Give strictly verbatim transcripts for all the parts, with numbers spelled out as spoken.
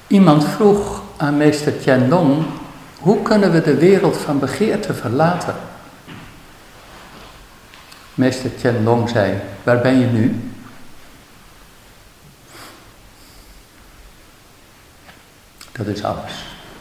Iemand vroeg aan meester Tianlong, hoe kunnen we de wereld van begeerte verlaten? Meester Tianlong zei, waar ben je nu? Dat is alles.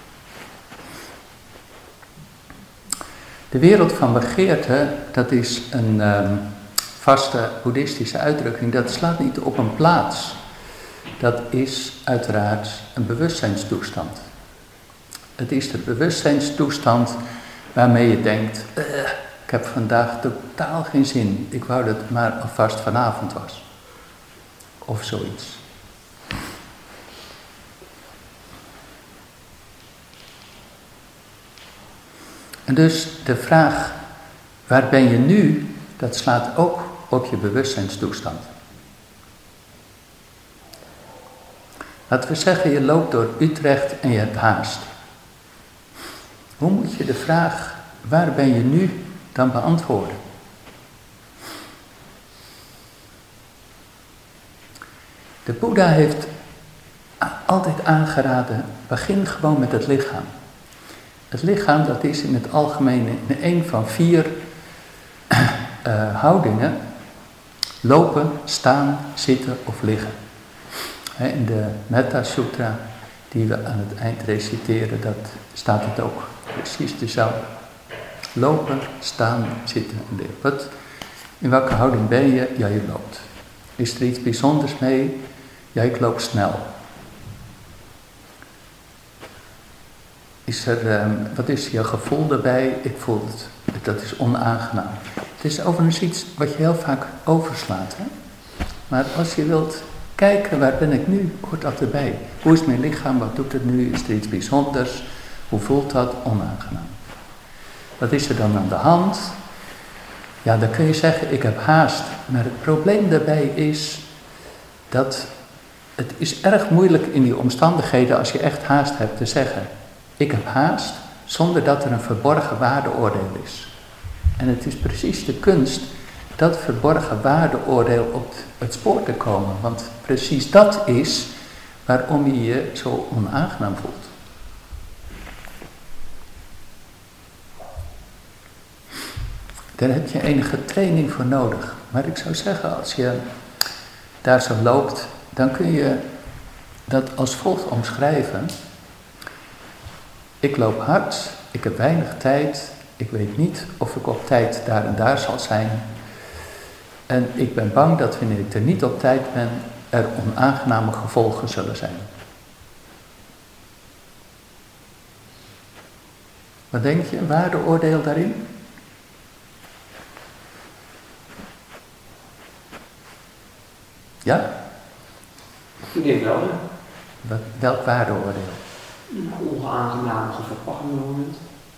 De wereld van begeerte, dat is een um, vaste boeddhistische uitdrukking. Dat slaat niet op een plaats. Dat is uiteraard een bewustzijnstoestand. Het is de bewustzijnstoestand waarmee je denkt, uh, ik heb vandaag totaal geen zin. Ik wou dat het maar alvast vanavond was. Of zoiets. En dus de vraag, waar ben je nu, dat slaat ook op je bewustzijnstoestand. Laten we zeggen, je loopt door Utrecht en je hebt haast. Hoe moet je de vraag, waar ben je nu, dan beantwoorden? De Boeddha heeft altijd aangeraden, begin gewoon met het lichaam. Het lichaam, dat is in het algemeen in een van vier uh, houdingen. Lopen, staan, zitten of liggen. He, in de Metta Sutra, die we aan het eind reciteren, dat staat het ook precies dezelfde. Lopen, staan, zitten en liggen. Wat, in welke houding ben je? Ja, je loopt. Is er iets bijzonders mee? Ja, ik loop snel. Is er, um, wat is je gevoel daarbij? Ik voel het. Dat is onaangenaam. Het is overigens iets wat je heel vaak overslaat. Hè? Maar als je wilt kijken, waar ben ik nu? Hoort dat erbij? Hoe is mijn lichaam? Wat doet het nu? Is er iets bijzonders? Hoe voelt dat? Onaangenaam. Wat is er dan aan de hand? Ja, dan kun je zeggen, ik heb haast. Maar het probleem daarbij is dat het is erg moeilijk in die omstandigheden, als je echt haast hebt, te zeggen, ik heb haast, zonder dat er een verborgen waardeoordeel is. En het is precies de kunst dat verborgen waardeoordeel op het spoor te komen. Want precies dat is waarom je je zo onaangenaam voelt. Daar heb je enige training voor nodig. Maar ik zou zeggen, als je daar zo loopt, dan kun je dat als volgt omschrijven. Ik loop hard, ik heb weinig tijd, ik weet niet of ik op tijd daar en daar zal zijn. En ik ben bang dat wanneer ik er niet op tijd ben, er onaangename gevolgen zullen zijn. Wat denk je, een waardeoordeel daarin? Ja? Ik denk wel, hè. Wat, welk waardeoordeel? Een onaangename verpakking.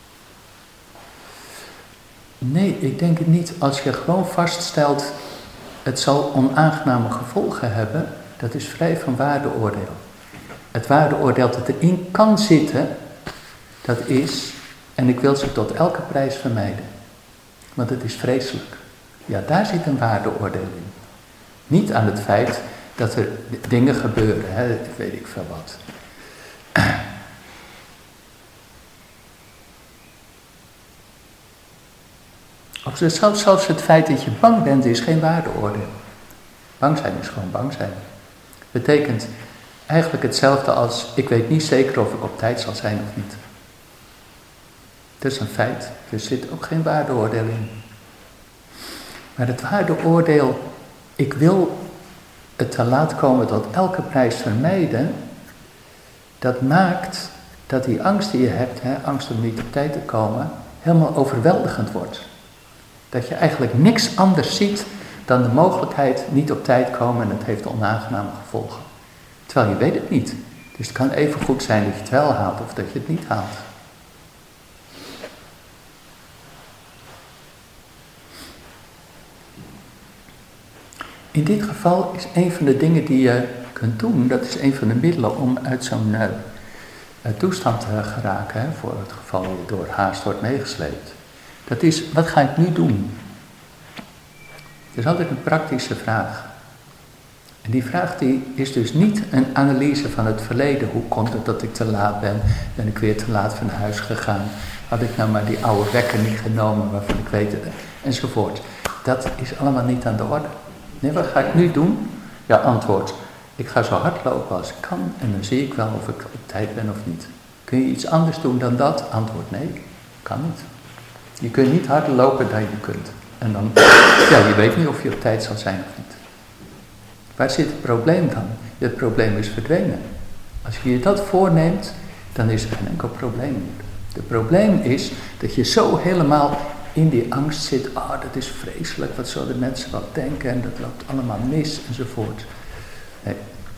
Nee, ik denk het niet. Als je gewoon vaststelt, het zal onaangename gevolgen hebben, dat is vrij van waardeoordeel. Het waardeoordeel dat erin kan zitten, dat is, en ik wil ze tot elke prijs vermijden. Want het is vreselijk. Ja, daar zit een waardeoordeel in. Niet aan het feit dat er dingen gebeuren, hè, weet ik veel wat. Of zelfs, zelfs het feit dat je bang bent is geen waardeoordeel. Bang zijn is gewoon bang zijn. Betekent eigenlijk hetzelfde als, ik weet niet zeker of ik op tijd zal zijn of niet. Dat is een feit. Er zit ook geen waardeoordeel in. Maar het waardeoordeel, ik wil het te laat komen tot elke prijs vermijden, dat maakt dat die angst die je hebt, hè, angst om niet op tijd te komen, helemaal overweldigend wordt. Dat je eigenlijk niks anders ziet dan de mogelijkheid niet op tijd komen en het heeft onaangename gevolgen. Terwijl je weet het niet. Dus het kan even goed zijn dat je het wel haalt of dat je het niet haalt. In dit geval is een van de dingen die je kunt doen, dat is een van de middelen om uit zo'n uh, toestand te geraken, hè, voor het geval je door haast wordt meegesleept. Dat is, wat ga ik nu doen? Het is altijd een praktische vraag. En die vraag die is dus niet een analyse van het verleden. Hoe komt het dat ik te laat ben? Ben ik weer te laat van huis gegaan? Had ik nou maar die oude wekker niet genomen waarvan ik weet het, enzovoort. Dat is allemaal niet aan de orde. Nee, wat ga ik nu doen? Ja, antwoord. Ik ga zo hard lopen als ik kan en dan zie ik wel of ik op tijd ben of niet. Kun je iets anders doen dan dat? Antwoord nee, kan niet. Je kunt niet harder lopen dan je kunt. En dan, ja, je weet niet of je op tijd zal zijn of niet. Waar zit het probleem dan? Het probleem is verdwenen. Als je je dat voorneemt, dan is er geen enkel probleem meer. Het probleem is dat je zo helemaal in die angst zit. Ah, oh, dat is vreselijk, wat zullen de mensen wel denken en dat loopt allemaal mis enzovoort. Nee.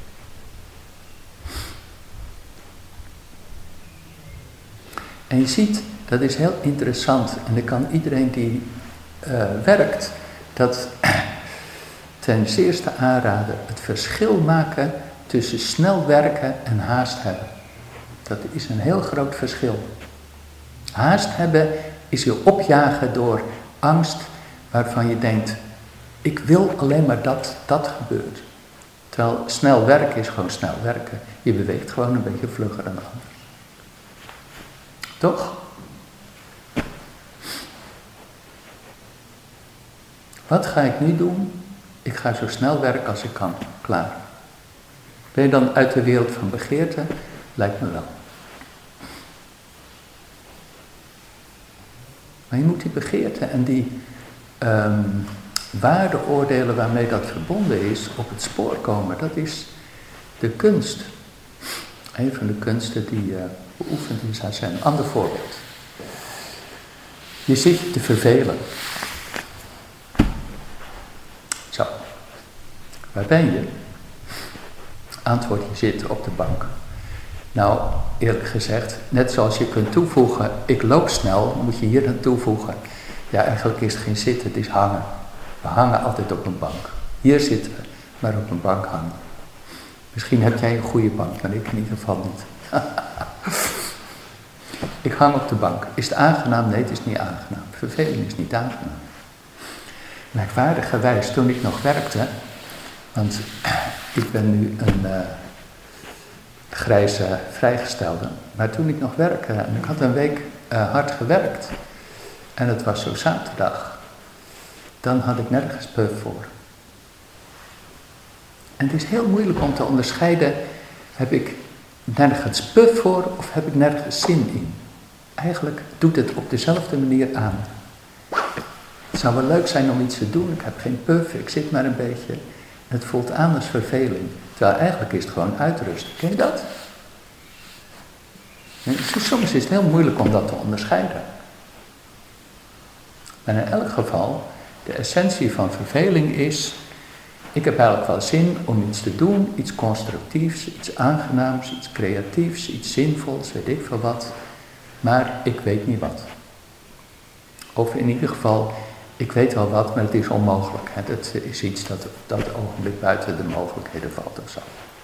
En je ziet, dat is heel interessant en dan kan iedereen die uh, werkt, dat ten eerste aanraden, het verschil maken tussen snel werken en haast hebben. Dat is een heel groot verschil. Haast hebben is je opjagen door angst waarvan je denkt, ik wil alleen maar dat dat gebeurt. Terwijl snel werken is gewoon snel werken. Je beweegt gewoon een beetje vlugger dan anders. Toch? Wat ga ik nu doen? Ik ga zo snel werken als ik kan. Klaar. Ben je dan uit de wereld van begeerte? Lijkt me wel. Maar je moet die begeerte en die um, waardeoordelen waarmee dat verbonden is, op het spoor komen. Dat is de kunst. Een van de kunsten die uh, beoefend is aan zijn. Een ander voorbeeld. Je zit je te vervelen. Zo. Waar ben je? Antwoord, je zit op de bank. Nou, eerlijk gezegd, net zoals je kunt toevoegen, ik loop snel, moet je hier aan toevoegen. Ja, eigenlijk is het geen zitten, het is hangen. We hangen altijd op een bank. Hier zitten we, maar op een bank hangen. Misschien heb jij een goede bank, maar ik in ieder geval niet. Ik hang op de bank. Is het aangenaam? Nee, het is niet aangenaam. Verveling is niet aangenaam. Merkwaardigerwijs, toen ik nog werkte, want ik ben nu een uh, grijze vrijgestelde, maar toen ik nog werkte, en ik had een week uh, hard gewerkt, en het was zo zaterdag, dan had ik nergens puf voor. En het is heel moeilijk om te onderscheiden, heb ik nergens puf voor of heb ik nergens zin in? Eigenlijk doet het op dezelfde manier aan. Het zou wel leuk zijn om iets te doen, ik heb geen puf, ik zit maar een beetje. Het voelt aan als verveling, terwijl eigenlijk is het gewoon uitrusten. Ken je dat? En soms is het heel moeilijk om dat te onderscheiden. Maar in elk geval, de essentie van verveling is, ik heb eigenlijk wel zin om iets te doen, iets constructiefs, iets aangenaams, iets creatiefs, iets zinvols, weet ik veel wat. Maar ik weet niet wat. Of in ieder geval, ik weet wel wat, maar het is onmogelijk. Het is iets dat op dat ogenblik buiten de mogelijkheden valt of zo.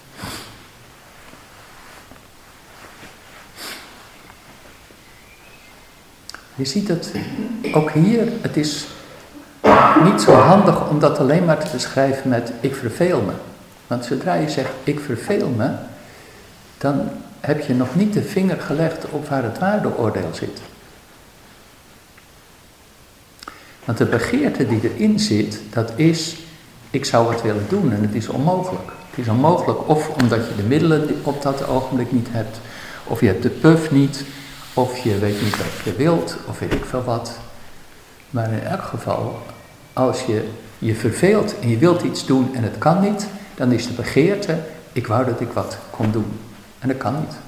Je ziet het ook hier, het is niet zo handig om dat alleen maar te beschrijven met ik verveel me. Want zodra je zegt ik verveel me, dan heb je nog niet de vinger gelegd op waar het waardeoordeel zit. Want de begeerte die erin zit, dat is, ik zou wat willen doen en het is onmogelijk. Het is onmogelijk of omdat je de middelen op dat ogenblik niet hebt, of je hebt de puf niet, of je weet niet wat je wilt, of weet ik veel wat. Maar in elk geval, als je je verveelt en je wilt iets doen en het kan niet, dan is de begeerte, ik wou dat ik wat kon doen. En dat kan niet.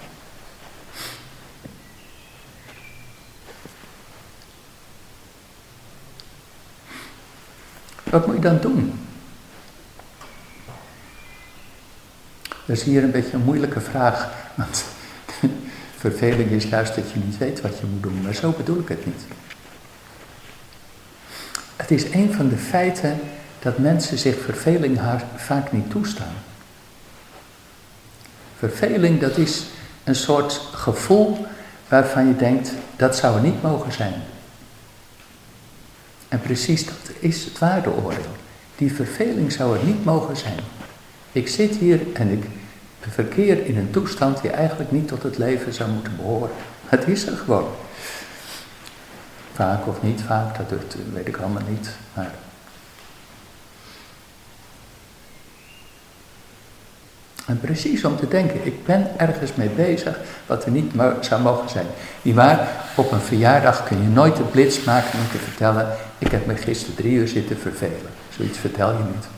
Wat moet je dan doen? Dat is hier een beetje een moeilijke vraag, want verveling is juist dat je niet weet wat je moet doen, maar zo bedoel ik het niet. Het is een van de feiten dat mensen zich verveling vaak niet toestaan. Verveling, dat is een soort gevoel waarvan je denkt, dat zou er niet mogen zijn. En precies dat is het waardeoordeel. Die verveling zou er niet mogen zijn. Ik zit hier en ik verkeer in een toestand die eigenlijk niet tot het leven zou moeten behoren. Het is er gewoon. Vaak of niet vaak, dat doet, weet ik allemaal niet. Maar en precies om te denken, ik ben ergens mee bezig wat er niet mo- zou mogen zijn. Niet waar, op een verjaardag kun je nooit de blitz maken om te vertellen, ik heb me gisteren drie uur zitten vervelen. Zoiets vertel je niet.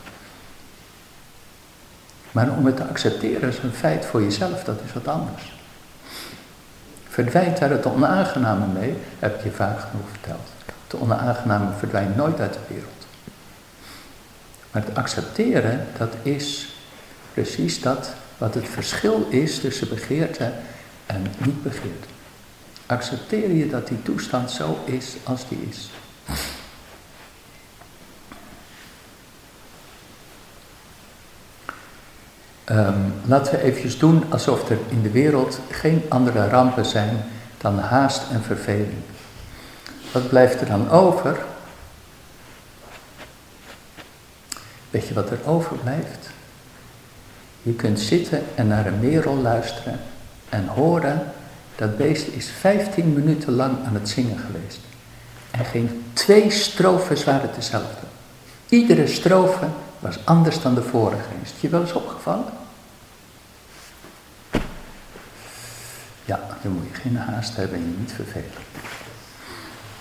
Maar om het te accepteren als een feit voor jezelf, dat is wat anders. Verdwijnt daar het onaangename mee, heb ik je vaak genoeg verteld. Het onaangename verdwijnt nooit uit de wereld. Maar het accepteren, dat is precies dat wat het verschil is tussen begeerte en niet begeerte. Accepteer je dat die toestand zo is als die is. Um, laten we even doen alsof er in de wereld geen andere rampen zijn dan haast en verveling. Wat blijft er dan over? Weet je wat er overblijft? Je kunt zitten en naar een merel luisteren en horen, dat beest is vijftien minuten lang aan het zingen geweest. En geen twee strofes waren hetzelfde. Iedere strofe was anders dan de vorige. Is het je wel eens opgevallen? Ja, dan moet je geen haast hebben en je niet vervelen.